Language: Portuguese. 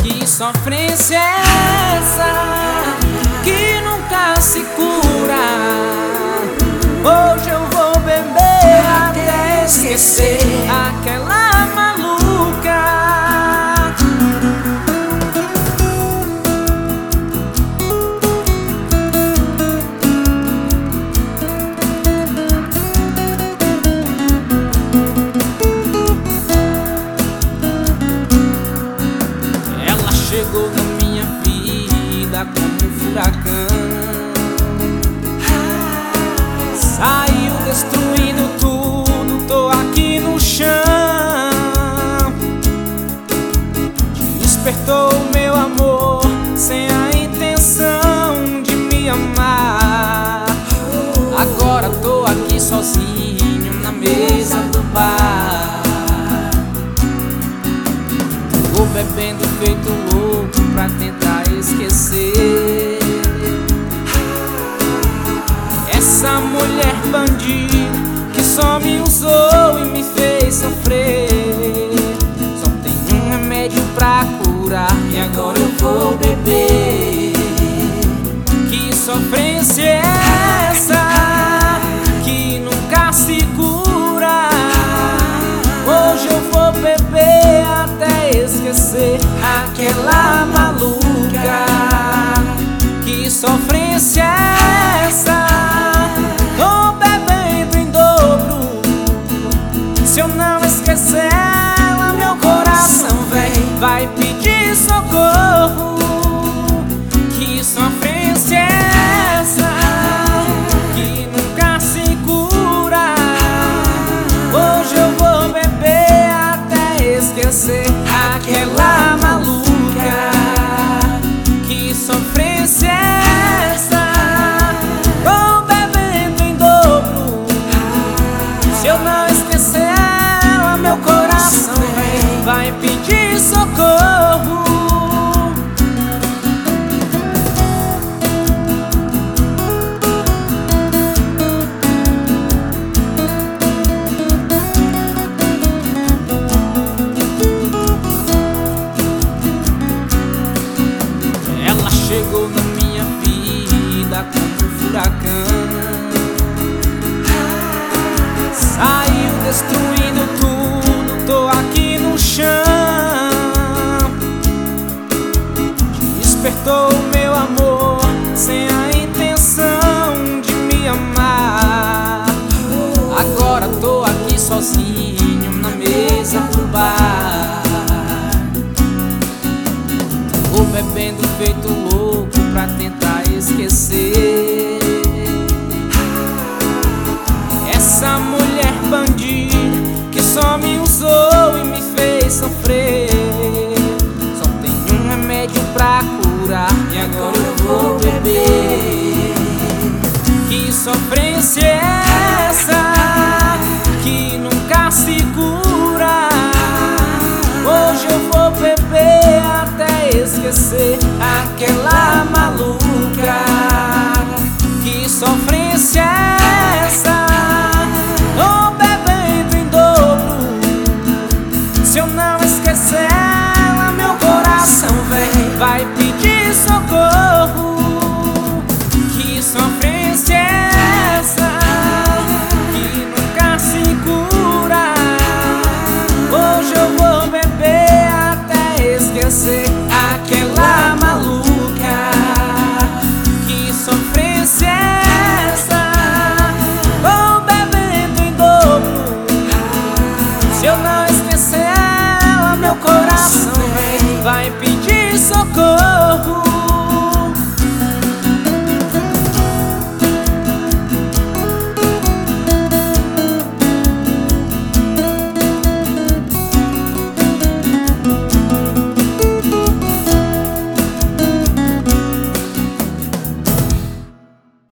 Que sofrência é essa que nunca se cura? Hoje eu vou beber até esquecer aquela maluca. Ela chegou na minha vida como um furacão, saiu destruindo tudo, tô aqui no chão. Despertou o meu amor sem a intenção de me amar. Agora tô aqui sozinho na mesa do bar. Tô bebendo feito louco pra tentar esquecer essa mulher bandida que só me usou e me fez sofrer. Só tem um remédio pra curar e agora eu vou beber. Que sofrência é essa que nunca se cura? Hoje eu vou beber até esquecer aquela maluca. Que sofrência é essa? Tô bebendo em dobro. Se eu não esquecer ela, meu coração vai pedir socorro. Que sofrência é essa que nunca se cura? Hoje eu vou beber até esquecer aquela maluca. Que sofrência é essa? Tô bebendo em dobro. Se eu não esquecer ela, meu coração vai pedir socorro. Ela chegou na minha vida como um furacão, saiu destruindo tudo, tô aqui no chão. Despertou o meu amor sem a intenção de me amar. Agora tô aqui sozinho na mesa do bar. Vou bebendo feito louco pra tentar esquecer essa mulher bandida que só me usou e me fez sofrer. Só tem um remédio pra curar e agora eu vou beber. Que sofrência é essa que nunca se cura? Hoje eu vou beber até esquecer